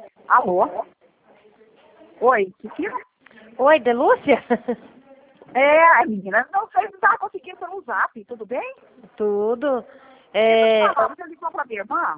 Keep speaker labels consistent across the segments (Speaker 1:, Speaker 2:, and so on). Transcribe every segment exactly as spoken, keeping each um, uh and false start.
Speaker 1: Alô? Oi, que que...
Speaker 2: Oi, Delúcia?
Speaker 1: É, menina, não sei se tá conseguindo pelo zap, tudo bem?
Speaker 2: Tudo. É,
Speaker 1: Deixa eu falar, você ligou pra minha irmã?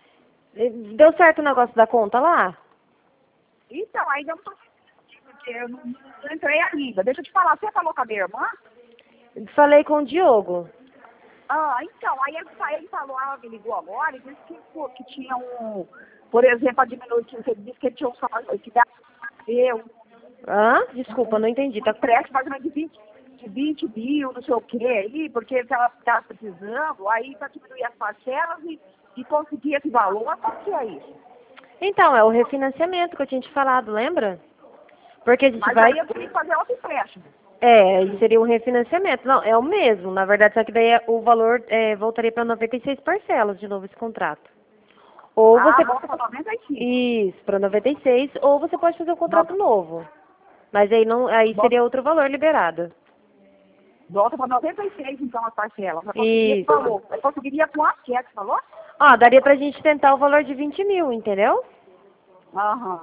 Speaker 2: deu certo o negócio da conta lá?
Speaker 1: Então, ainda não tô porque eu não, não entrei ainda. Deixa eu te falar, você falou com a minha irmã?
Speaker 2: Falei com o Diogo.
Speaker 1: Ah, então, aí ele, ele falou, ela me ligou agora e disse que, pô, que tinha um, por exemplo, a diminuir, que ele disse que ele tinha um salário, que dá eu,
Speaker 2: Hã? Desculpa, não entendi.
Speaker 1: um
Speaker 2: Tá...
Speaker 1: empréstimo mais ou menos de vinte, de vinte mil, não sei o que aí, porque ele estava precisando, aí para diminuir as parcelas e, e conseguir esse valor, quanto que é isso?
Speaker 2: Então, é o refinanciamento que eu tinha te falado, lembra? Porque a gente
Speaker 1: Mas
Speaker 2: vai...
Speaker 1: aí eu teria que fazer outro empréstimo.
Speaker 2: É, aí seria um refinanciamento. Não, é o mesmo. Na verdade, só que daí é- o valor é, voltaria para noventa e seis parcelas de novo esse contrato. Ou
Speaker 1: Ah,
Speaker 2: você...
Speaker 1: volta para noventa e cinco.
Speaker 2: Isso, para noventa e seis, ou você pode fazer um contrato
Speaker 1: No-
Speaker 2: novo. Mas aí não, aí
Speaker 1: Volta,
Speaker 2: seria outro valor liberado.
Speaker 1: volta para noventa e seis, então, as parcelas. Eu conseguiria esse
Speaker 2: Isso.
Speaker 1: valor. Eu conseguiria quanto que é que você falou?
Speaker 2: Ó, daria pra gente tentar o valor de vinte mil, entendeu?
Speaker 1: Aham.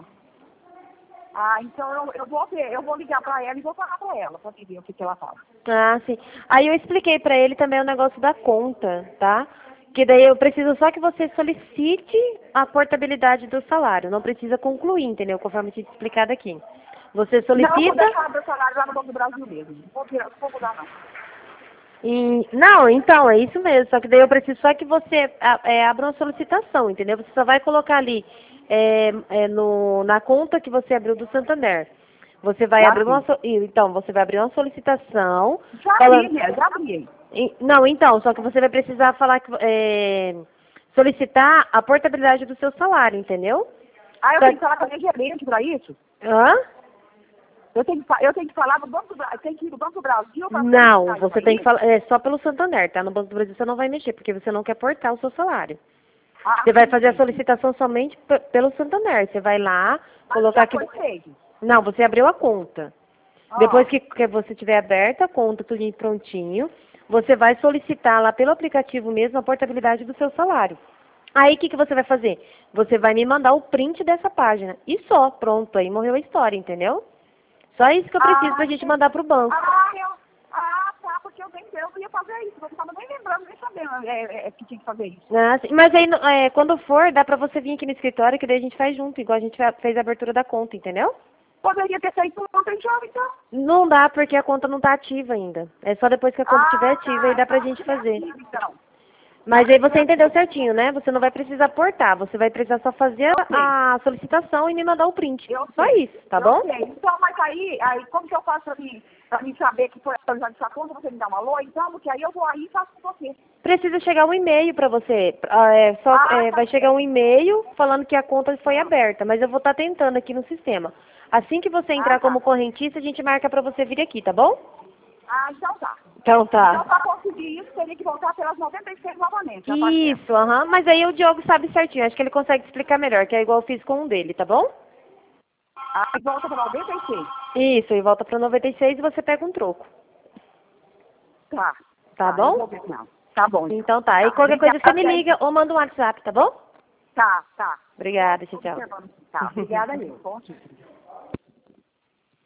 Speaker 1: Ah, então eu, eu vou ver, eu vou ligar para ela e vou falar para ela, para ver o que, que ela fala.
Speaker 2: Ah, sim. Aí eu expliquei pra ele também o negócio da conta, tá? Que daí eu preciso só que você solicite a portabilidade do salário. Não precisa concluir, entendeu? Conforme eu tinha explicado aqui. Você
Speaker 1: Não, eu vou
Speaker 2: solicita...
Speaker 1: deixar meu salário lá no Banco do Brasil mesmo. Não vou, tirar- não vou mudar, não.
Speaker 2: E... Não, então, é isso mesmo. Só que daí eu preciso só que você a- é, abra uma solicitação, entendeu? Você só vai colocar ali é, é, no, na conta que você abriu do Santander. Você vai
Speaker 1: Já
Speaker 2: abrir uma
Speaker 1: fiz.
Speaker 2: so- então, você vai abrir uma solicitação
Speaker 1: Já abri,
Speaker 2: falando.
Speaker 1: né? Já abri.
Speaker 2: E- Não, então, só que você vai precisar falar que é, solicitar a portabilidade do seu salário, entendeu?
Speaker 1: Ah, eu
Speaker 2: Só-
Speaker 1: tenho que falar com a minha gerente para isso?
Speaker 2: Hã?
Speaker 1: Eu tenho, que, fa- eu tenho que falar no Banco do Brasil, tem que ir no Banco do Brasil para
Speaker 2: Não,
Speaker 1: solicitar isso
Speaker 2: você tem que
Speaker 1: aí?
Speaker 2: falar, é só pelo Santander, tá? No Banco do Brasil você não vai mexer, porque você não quer portar o seu salário.
Speaker 1: Ah,
Speaker 2: Você vai
Speaker 1: sim,
Speaker 2: fazer a
Speaker 1: sim, sim.
Speaker 2: solicitação somente pe- pelo Santander. Você vai lá,
Speaker 1: Mas
Speaker 2: colocar
Speaker 1: já
Speaker 2: que...
Speaker 1: foi feito.
Speaker 2: Não, você abriu a conta. Depois
Speaker 1: Ah,
Speaker 2: que, que você tiver aberta a conta, tudo prontinho, você vai solicitar lá pelo aplicativo mesmo a portabilidade do seu salário. Aí o que, que você vai fazer? Você vai me mandar o print dessa página. E só, pronto, aí morreu a história, entendeu? Só isso que eu preciso
Speaker 1: ah,
Speaker 2: pra gente mandar pro banco.
Speaker 1: ah, eu, ah, tá, porque eu nem eu ia fazer isso. Eu não estava nem lembrando, nem sabendo é, é, é, que tinha que fazer isso.
Speaker 2: Ah, sim. Mas aí, no- é, quando for, dá pra você vir aqui no escritório, que daí a gente faz junto, igual a gente fe- fez a abertura da conta, entendeu?
Speaker 1: Poderia ter feito ontem já, então.
Speaker 2: Não dá, porque a conta não tá ativa ainda. É só depois que a conta estiver
Speaker 1: Ah,
Speaker 2: ativa aí
Speaker 1: tá,
Speaker 2: dá pra
Speaker 1: tá,
Speaker 2: gente
Speaker 1: tiver
Speaker 2: fazer.
Speaker 1: ativo, então.
Speaker 2: Mas
Speaker 1: Tá,
Speaker 2: aí
Speaker 1: tiver
Speaker 2: você entendeu
Speaker 1: ativo.
Speaker 2: certinho, né? Você não vai precisar portar, você vai precisar só fazer
Speaker 1: Eu sei,
Speaker 2: a solicitação e me mandar o print.
Speaker 1: eu
Speaker 2: Só
Speaker 1: sei,
Speaker 2: isso, tá
Speaker 1: eu
Speaker 2: bom?
Speaker 1: sei. Então, mas aí, aí como que eu faço pra mim, pra mim saber que foi atualizado essa conta, você me dá uma alô, então, porque aí eu vou aí e faço com você.
Speaker 2: Precisa chegar um e-mail pra você. Ah, é, só,
Speaker 1: Ah,
Speaker 2: é,
Speaker 1: tá
Speaker 2: vai chegar
Speaker 1: certo.
Speaker 2: um e-mail falando que a conta foi
Speaker 1: Ah,
Speaker 2: aberta, mas eu vou estar tentando aqui no sistema. Assim que você
Speaker 1: ah,
Speaker 2: entrar
Speaker 1: tá.
Speaker 2: como correntista, a gente marca pra você vir aqui, tá bom?
Speaker 1: Ah, então tá.
Speaker 2: Então
Speaker 1: Então,
Speaker 2: tá.
Speaker 1: para conseguir isso, teria que voltar pelas noventa e seis novamente, a parcela.
Speaker 2: Isso, aham. Mas aí o Diogo sabe certinho, acho que ele consegue explicar melhor, que é igual eu fiz com um dele, tá bom?
Speaker 1: Aí volta para noventa e seis.
Speaker 2: Isso, e volta pra noventa e seis e você pega um troco.
Speaker 1: Tá.
Speaker 2: Tá
Speaker 1: Tá, eu
Speaker 2: bom?
Speaker 1: vou ver não. Tá bom, então.
Speaker 2: Então tá. E
Speaker 1: Tá,
Speaker 2: qualquer coisa você me
Speaker 1: obrigada.
Speaker 2: liga ou manda um WhatsApp, tá bom?
Speaker 1: Tá, tá.
Speaker 2: Obrigada, tchau, tchau.
Speaker 1: Observando. Tá, obrigada mesmo. Bom dia.